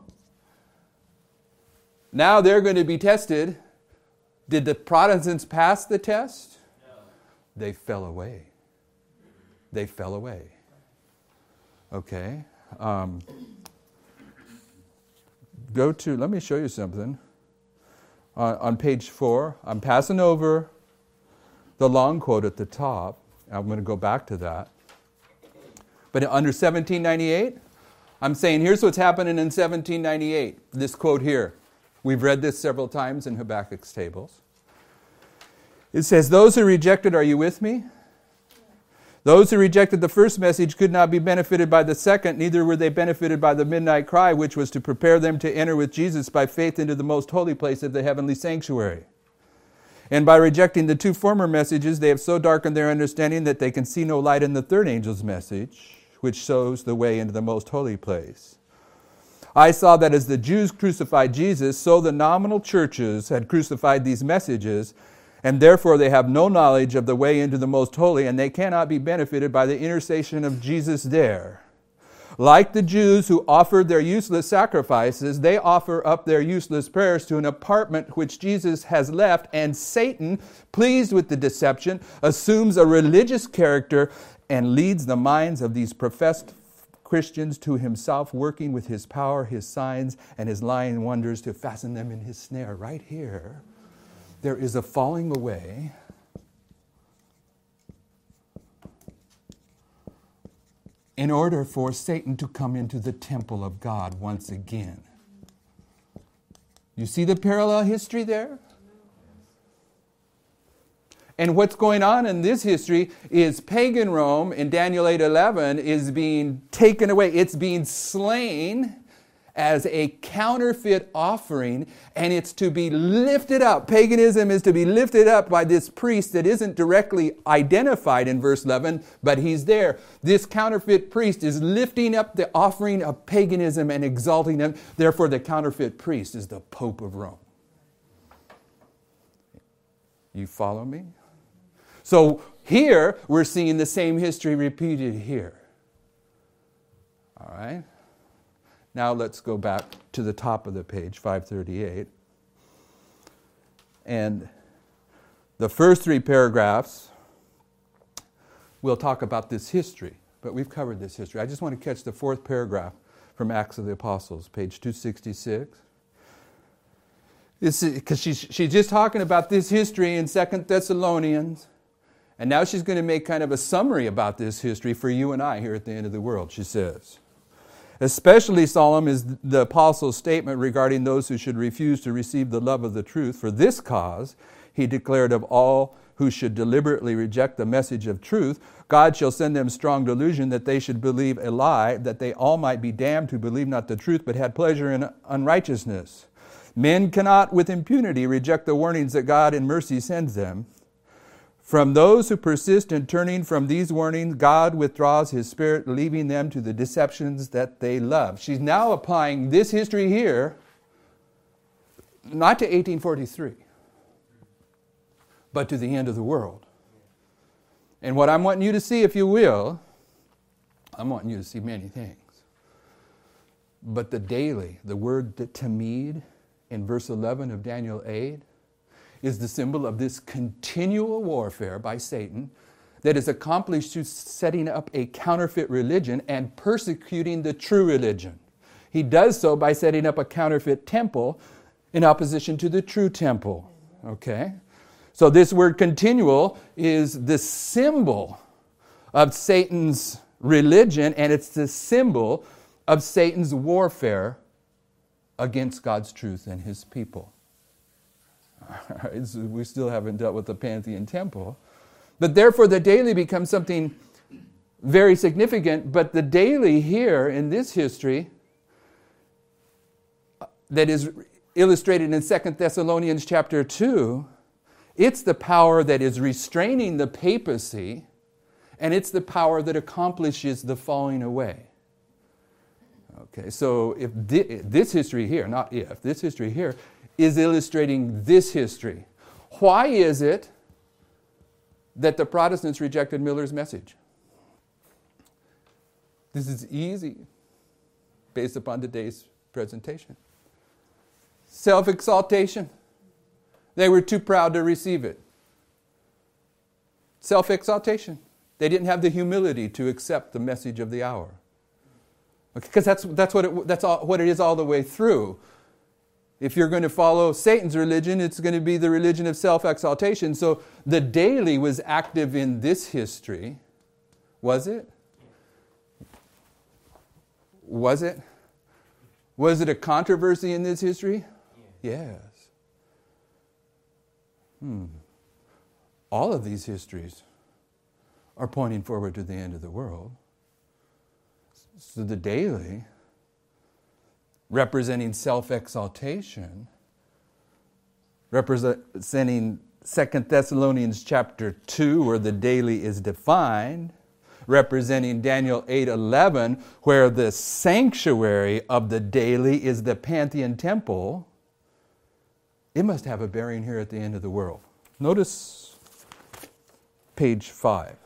Now they're going to be tested. Did the Protestants pass the test? No. They fell away. They fell away. Okay. Um, go to, let me show you something. Uh, on page four, I'm passing over the long quote at the top. I'm going to go back to that. But under seventeen ninety-eight, I'm saying here's what's happening in seventeen ninety-eight. This quote here. We've read this several times in Habakkuk's tables. It says, those who rejected, are you with me? Those who rejected the first message could not be benefited by the second, neither were they benefited by the midnight cry, which was to prepare them to enter with Jesus by faith into the most holy place of the heavenly sanctuary. And by rejecting the two former messages, they have so darkened their understanding that they can see no light in the third angel's message, which shows the way into the most holy place. I saw that as the Jews crucified Jesus, so the nominal churches had crucified these messages, and therefore they have no knowledge of the way into the most holy, and they cannot be benefited by the intercession of Jesus there. Like the Jews who offered their useless sacrifices, they offer up their useless prayers to an apartment which Jesus has left, and Satan, pleased with the deception, assumes a religious character and leads the minds of these professed Christians to himself, working with his power, his signs, and his lying wonders to fasten them in his snare. Right here, there is a falling away in order for Satan to come into the temple of God once again. You see the parallel history there? And what's going on in this history is pagan Rome in Daniel eight eleven is being taken away. It's being slain as a counterfeit offering, and it's to be lifted up. Paganism is to be lifted up by this priest that isn't directly identified in verse eleven, but he's there. This counterfeit priest is lifting up the offering of paganism and exalting them. Therefore, the counterfeit priest is the Pope of Rome. You follow me? So here, we're seeing the same history repeated here. All right? Now let's go back to the top of the page, five thirty-eight. And the first three paragraphs, we'll talk about this history, but we've covered this history. I just want to catch the fourth paragraph from Acts of the Apostles, page two sixty-six. Because she's, she's just talking about this history in Second Thessalonians, and now she's going to make kind of a summary about this history for you and I here at the end of the world, she says. Especially solemn is the apostle's statement regarding those who should refuse to receive the love of the truth. For this cause, he declared of all who should deliberately reject the message of truth, God shall send them strong delusion that they should believe a lie, that they all might be damned who believe not the truth, but had pleasure in unrighteousness. Men cannot with impunity reject the warnings that God in mercy sends them. From those who persist in turning from these warnings, God withdraws his spirit, leaving them to the deceptions that they love. She's now applying this history here, not to eighteen forty-three, but to the end of the world. And what I'm wanting you to see, if you will, I'm wanting you to see many things. But the daily, the word tamid in verse eleven of Daniel eight, is the symbol of this continual warfare by Satan that is accomplished through setting up a counterfeit religion and persecuting the true religion. He does so by setting up a counterfeit temple in opposition to the true temple. Okay? So this word continual is the symbol of Satan's religion, and it's the symbol of Satan's warfare against God's truth and his people. All right, so we still haven't dealt with the Pantheon Temple. But therefore the daily becomes something very significant. But the daily here in this history that is illustrated in Second Thessalonians chapter two, it's the power that is restraining the papacy, and it's the power that accomplishes the falling away. Okay, so if this history here, not if, this history here is illustrating this history. Why is it that the Protestants rejected Miller's message? This is easy based upon today's presentation. Self-exaltation. They were too proud to receive it. Self-exaltation. They didn't have the humility to accept the message of the hour. Because that's that's what it, that's all, what it is all the way through. If you're going to follow Satan's religion, it's going to be the religion of self-exaltation. So the daily was active in this history. Was it? Was it? Was it a controversy in this history? Yes. Hmm. All of these histories are pointing forward to the end of the world. So the daily, representing self-exaltation, representing Second Thessalonians chapter two, where the daily is defined, representing Daniel eight eleven, where the sanctuary of the daily is the Pantheon temple, it must have a bearing here at the end of the world. Notice page five.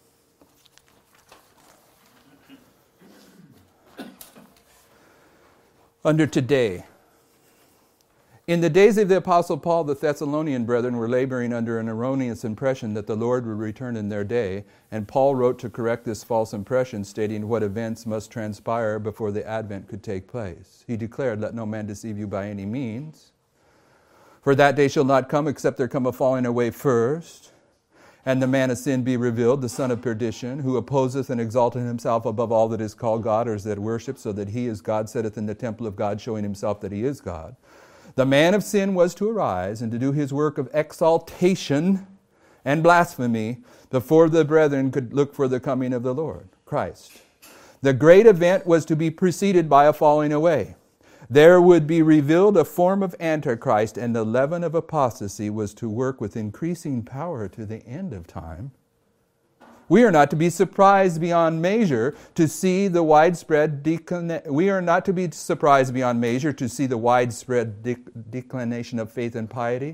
Under today. In the days of the Apostle Paul, the Thessalonian brethren were laboring under an erroneous impression that the Lord would return in their day, and Paul wrote to correct this false impression, stating what events must transpire before the advent could take place. He declared, "Let no man deceive you by any means. For that day shall not come except there come a falling away first, and the man of sin be revealed, the son of perdition, who opposeth and exalteth himself above all that is called God or is that worship, so that he is God, sitteth in the temple of God, showing himself that he is God. The man of sin was to arise and to do his work of exaltation and blasphemy before the brethren could look for the coming of the Lord, Christ. The great event was to be preceded by a falling away. There would be revealed a form of Antichrist, and the leaven of apostasy was to work with increasing power to the end of time. We are not to be surprised beyond measure to see the widespread declina- we are not to be surprised beyond measure to see the widespread dec- declination of faith and piety.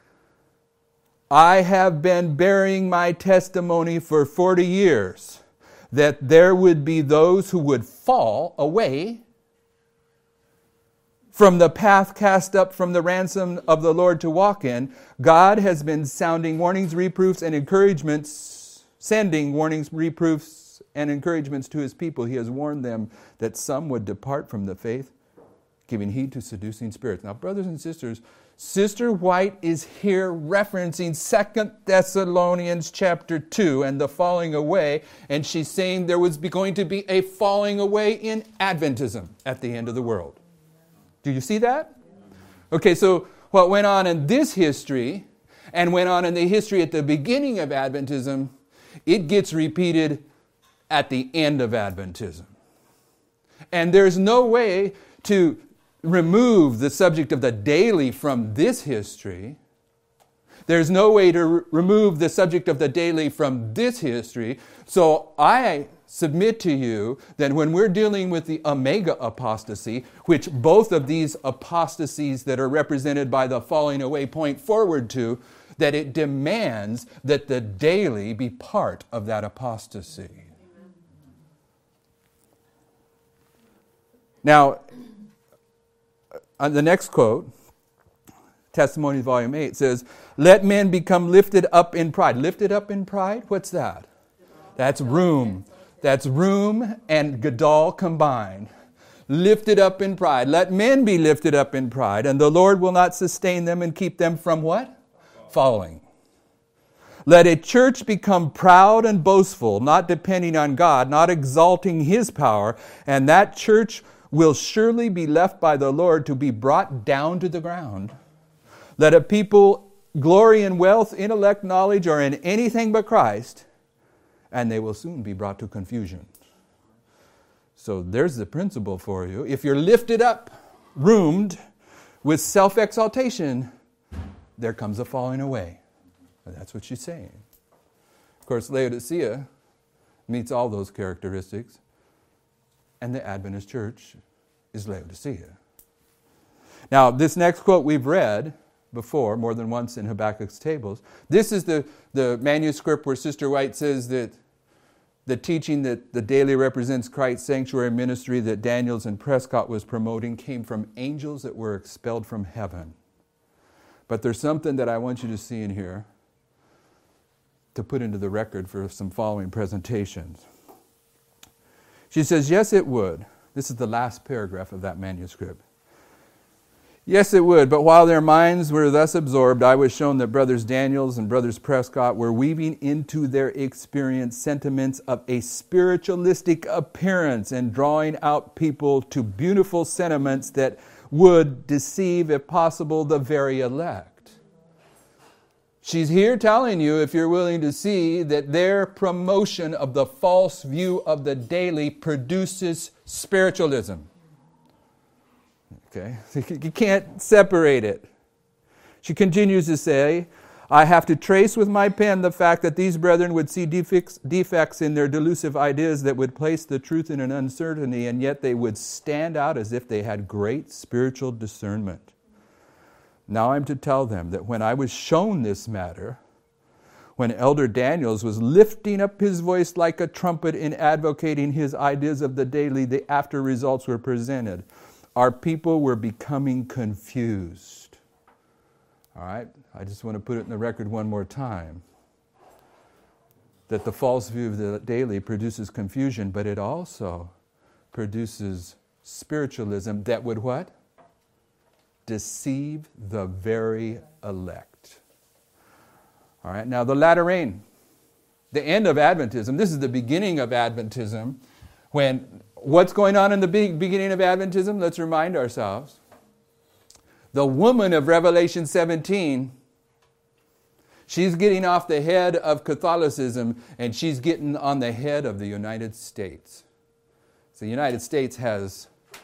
I have been bearing my testimony for forty years that there would be those who would fall away from the path cast up from the ransom of the Lord to walk in. God has been sounding warnings, reproofs, and encouragements, sending warnings, reproofs, and encouragements to his people. He has warned them that some would depart from the faith, giving heed to seducing spirits. Now, brothers and sisters, Sister White is here referencing Second Thessalonians chapter two and the falling away, and she's saying there was going to be a falling away in Adventism at the end of the world. Do you see that? Okay, so what went on in this history and went on in the history at the beginning of Adventism, it gets repeated at the end of Adventism. And there's no way to remove the subject of the daily from this history. There's no way to re- remove the subject of the daily from this history. So I submit to you that when we're dealing with the Omega apostasy, which both of these apostasies that are represented by the falling away point forward to, that it demands that the daily be part of that apostasy. Now, on the next quote, Testimonies Volume eight says, "Let men become lifted up in pride." Lifted up in pride? What's that? That's room. That's room and Gadol combined. Lifted up in pride. Let men be lifted up in pride, and the Lord will not sustain them and keep them from what? Falling. Let a church become proud and boastful, not depending on God, not exalting His power, and that church will surely be left by the Lord to be brought down to the ground. Let a people glory in wealth, intellect, knowledge, or in anything but Christ, and they will soon be brought to confusion. So there's the principle for you. If you're lifted up, roomed with self-exaltation, there comes a falling away. And that's what she's saying. Of course, Laodicea meets all those characteristics, and the Adventist church is Laodicea. Now, this next quote we've read before, more than once in Habakkuk's tables. This is the, the manuscript where Sister White says that the teaching that the daily represents Christ's sanctuary ministry that Daniels and Prescott was promoting came from angels that were expelled from heaven. But there's something that I want you to see in here to put into the record for some following presentations. She says, yes, it would. This is the last paragraph of that manuscript. Yes, it would. But while their minds were thus absorbed, I was shown that Brothers Daniels and Brothers Prescott were weaving into their experience sentiments of a spiritualistic appearance and drawing out people to beautiful sentiments that would deceive, if possible, the very elect. She's here telling you, if you're willing to see, that their promotion of the false view of the daily produces spiritualism. Okay, you can't separate it. She continues to say, I have to trace with my pen the fact that these brethren would see defects, defects in their delusive ideas that would place the truth in an uncertainty, and yet they would stand out as if they had great spiritual discernment. Now I'm to tell them that when I was shown this matter, when Elder Daniels was lifting up his voice like a trumpet in advocating his ideas of the daily, the after results were presented. Our people were becoming confused. All right? I just want to put it in the record one more time. That the false view of the daily produces confusion, but it also produces spiritualism that would what? Deceive the very elect. All right? Now, the latter rain, the end of Adventism, this is the beginning of Adventism, when what's going on in the beginning of Adventism? Let's remind ourselves. The woman of Revelation seventeen, she's getting off the head of Catholicism and she's getting on the head of the United States. So the United States has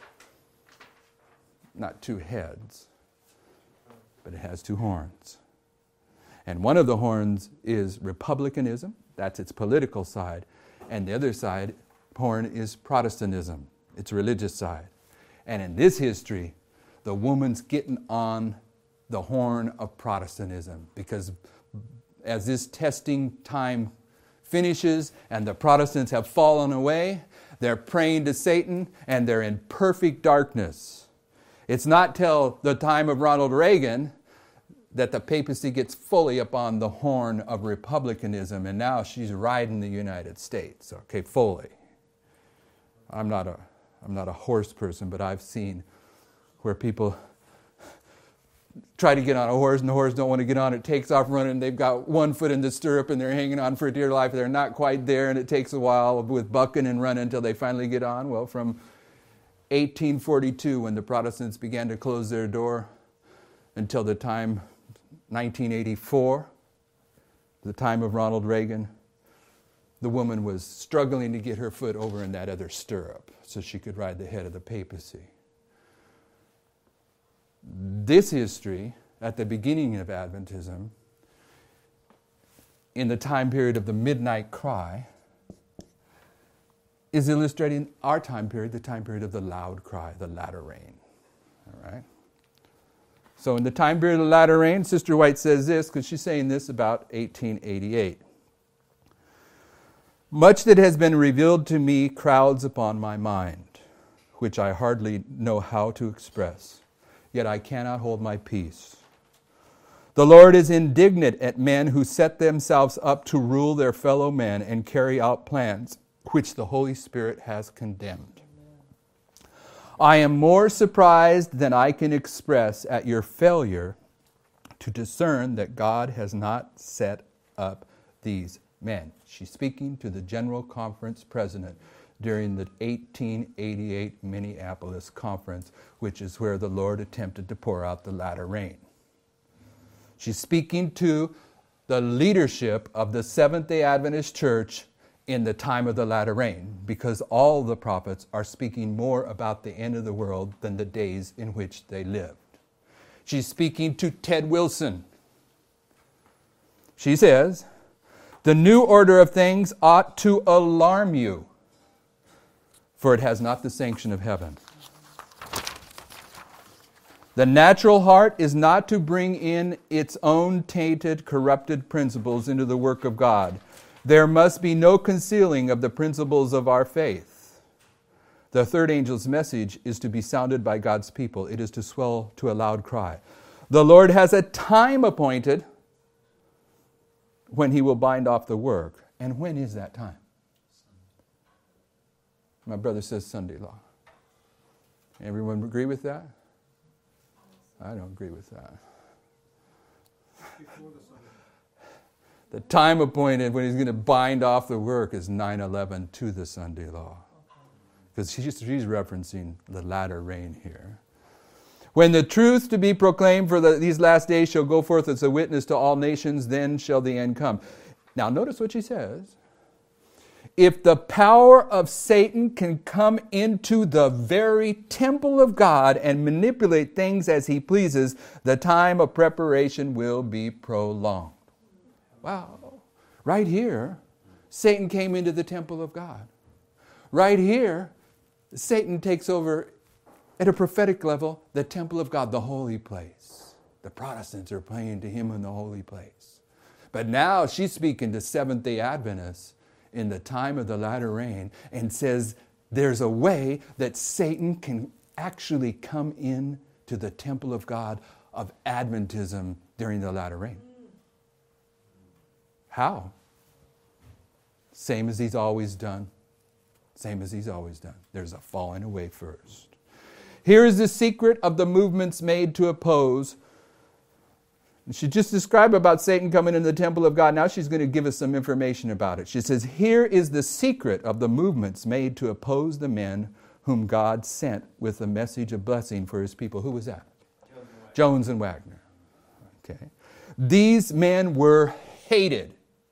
not two heads, but it has two horns. And one of the horns is republicanism, that's its political side, and the other side horn is Protestantism, its religious side. And in this history, the woman's getting on the horn of Protestantism, because as this testing time finishes and the Protestants have fallen away, they're praying to Satan and they're in perfect darkness. It's not till the time of Ronald Reagan that the papacy gets fully upon the horn of republicanism, and now she's riding the United States, okay, fully. I'm not a, I'm not a horse person, but I've seen where people try to get on a horse and the horse don't want to get on. It takes off running. They've got one foot in the stirrup and they're hanging on for dear life. They're not quite there, and it takes a while with bucking and running until they finally get on. Well, from eighteen forty-two, when the Protestants began to close their door, until the time nineteen eighty-four, the time of Ronald Reagan, the woman was struggling to get her foot over in that other stirrup so she could ride the head of the papacy. This history, at the beginning of Adventism, in the time period of the midnight cry, is illustrating our time period, the time period of the loud cry, the latter rain. All right? So in the time period of the latter rain, Sister White says this, because she's saying this about eighteen eighty-eight. Much that has been revealed to me crowds upon my mind, which I hardly know how to express. Yet I cannot hold my peace. The Lord is indignant at men who set themselves up to rule their fellow men and carry out plans which the Holy Spirit has condemned. I am more surprised than I can express at your failure to discern that God has not set up these men. She's speaking to the General Conference President during the eighteen eighty-eight Minneapolis Conference, which is where the Lord attempted to pour out the latter rain. She's speaking to the leadership of the Seventh-day Adventist Church in the time of the latter rain, because all the prophets are speaking more about the end of the world than the days in which they lived. She's speaking to Ted Wilson. She says, the new order of things ought to alarm you, for it has not the sanction of heaven. The natural heart is not to bring in its own tainted, corrupted principles into the work of God. There must be no concealing of the principles of our faith. The third angel's message is to be sounded by God's people. It is to swell to a loud cry. The Lord has a time appointed when He will bind off the work. And when is that time? My brother says Sunday law. Everyone agree with that? I don't agree with that. Before the Sunday. The time appointed when he's going to bind off the work is nine eleven to the Sunday law. Because she's, she's referencing the latter rain here. When the truth to be proclaimed for the, these last days shall go forth as a witness to all nations, then shall the end come. Now notice what she says. If the power of Satan can come into the very temple of God and manipulate things as he pleases, the time of preparation will be prolonged. Wow. Right here, Satan came into the temple of God. Right here, Satan takes over, at a prophetic level, the temple of God, the holy place. The Protestants are praying to him in the holy place. But now she's speaking to Seventh-day Adventists in the time of the latter rain and says there's a way that Satan can actually come in to the temple of God of Adventism during the latter rain. How? Same as he's always done. Same as he's always done. There's a falling away first. Here is the secret of the movements made to oppose. She just described about Satan coming into the temple of God. Now she's going to give us some information about it. She says, here is the secret of the movements made to oppose the men whom God sent with a message of blessing for his people. Who was that? Jones and Wagner. Okay. These men were hated.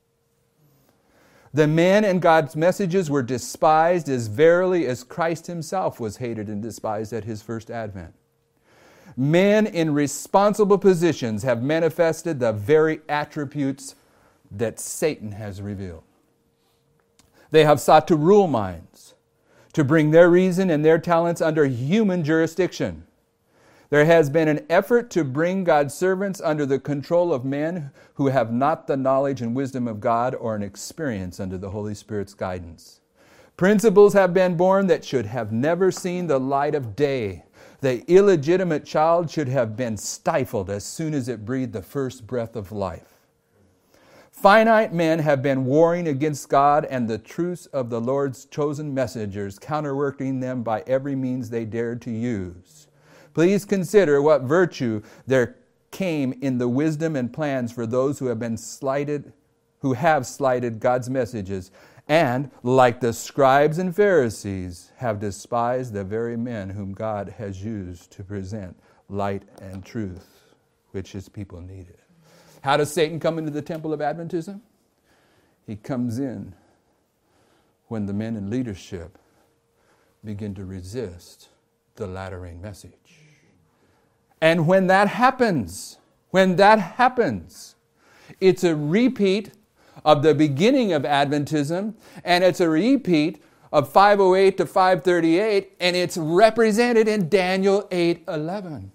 The men and God's messages were despised as verily as Christ himself was hated and despised at his first advent. Men in responsible positions have manifested the very attributes that Satan has revealed. They have sought to rule minds, to bring their reason and their talents under human jurisdiction. There has been an effort to bring God's servants under the control of men who have not the knowledge and wisdom of God or an experience under the Holy Spirit's guidance. Principles have been born that should have never seen the light of day. The illegitimate child should have been stifled as soon as it breathed the first breath of life. Finite men have been warring against God and the truths of the Lord's chosen messengers, counterworking them by every means they dared to use. Please consider what virtue there came in the wisdom and plans for those who have been slighted, who have slighted God's messages, and, like the scribes and Pharisees, have despised the very men whom God has used to present light and truth, which his people needed. How does Satan come into the temple of Adventism? He comes in when the men in leadership begin to resist the latter rain message. And when that happens, when that happens, it's a repeat of the beginning of Adventism, and it's a repeat of five oh eight to five thirty-eight, and it's represented in Daniel eight eleven.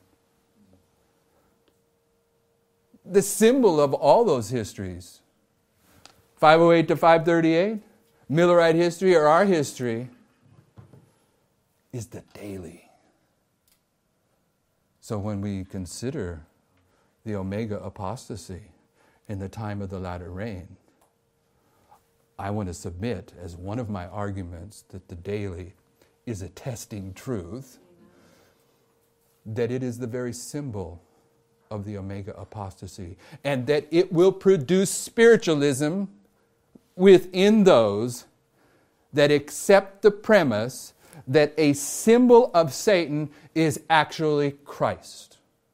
The symbol of all those histories, five oh eight to five thirty-eight, Millerite history or our history, is the daily. So when we consider the Omega apostasy in the time of the latter rain, I want to submit as one of my arguments that the daily is attesting truth, that it is the very symbol of the Omega apostasy, and that it will produce spiritualism within those that accept the premise that a symbol of Satan is actually Christ.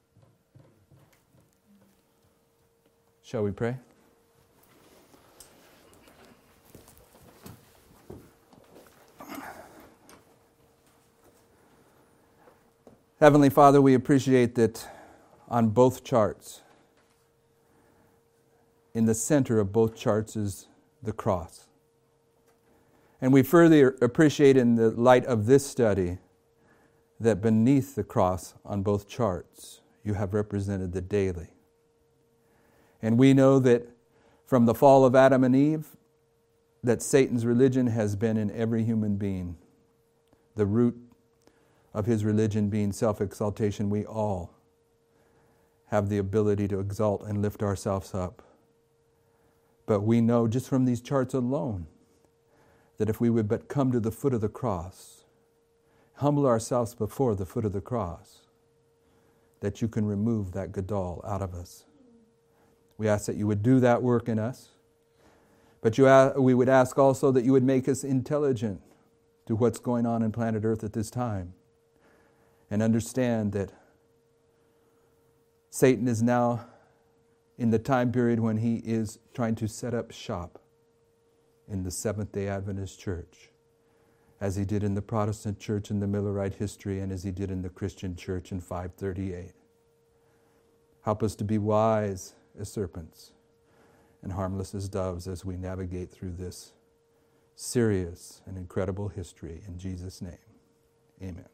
Shall we pray? Heavenly Father, we appreciate that on both charts, in the center of both charts is the cross. And we further appreciate in the light of this study that beneath the cross on both charts, you have represented the daily. And we know that from the fall of Adam and Eve, that Satan's religion has been in every human being. The root of his religion being self-exaltation, we all have the ability to exalt and lift ourselves up. But we know just from these charts alone that if we would but come to the foot of the cross, humble ourselves before the foot of the cross, that you can remove that Gadol out of us. We ask that you would do that work in us. But you, a- we would ask also that you would make us intelligent to what's going on in planet Earth at this time. And understand that Satan is now in the time period when he is trying to set up shop in the Seventh-day Adventist Church, as he did in the Protestant Church in the Millerite history and as he did in the Christian Church in five thirty-eight. Help us to be wise as serpents and harmless as doves as we navigate through this serious and incredible history. In Jesus' name, amen.